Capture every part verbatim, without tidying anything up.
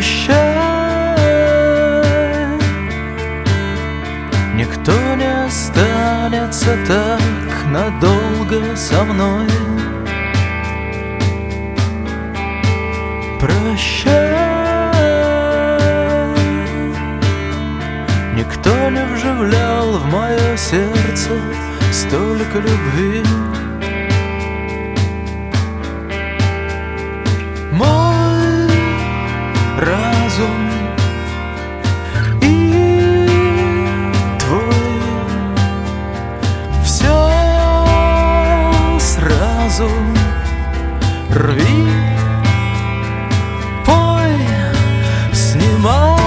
Прощай, никто не останется так надолго со мной. Прощай, никто не вживлял в мое сердце столько любви. Мой разум и твой все сразу рви, пой, снимай.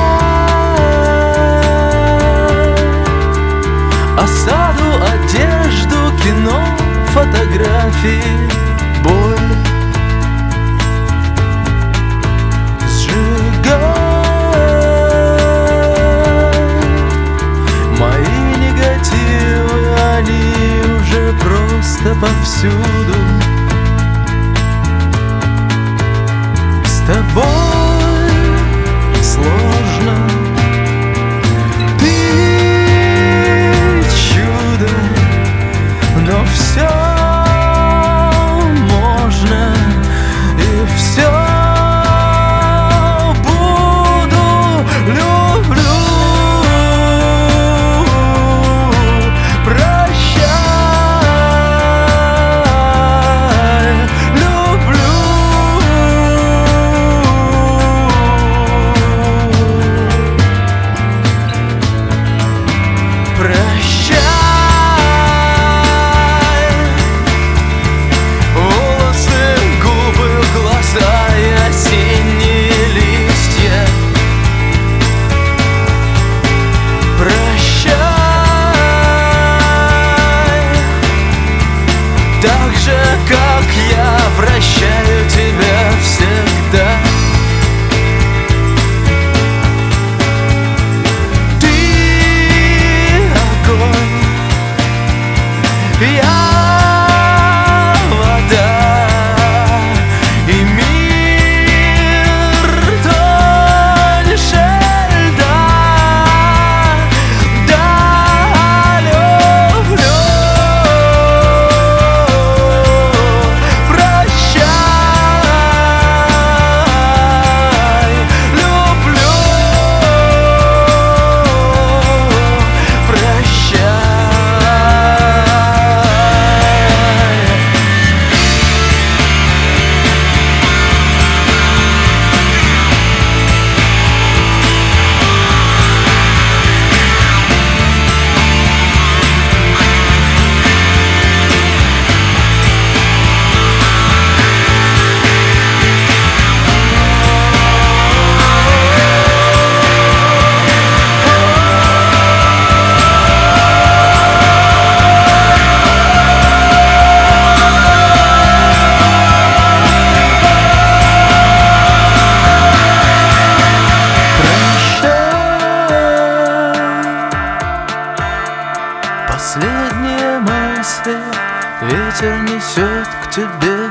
Осаду, одежду, кино, фотографии, боль. Сжигай мои негативы, они уже просто повсюду. С тобой сложно, но все можно, и все буду, люблю. Прощай, люблю. Прощай. Так же, как я прощаю тебя всегда. Ты огонь, я вода, и мир тоньше льда. Да, люблю. Последние мысли ветер несет к тебе.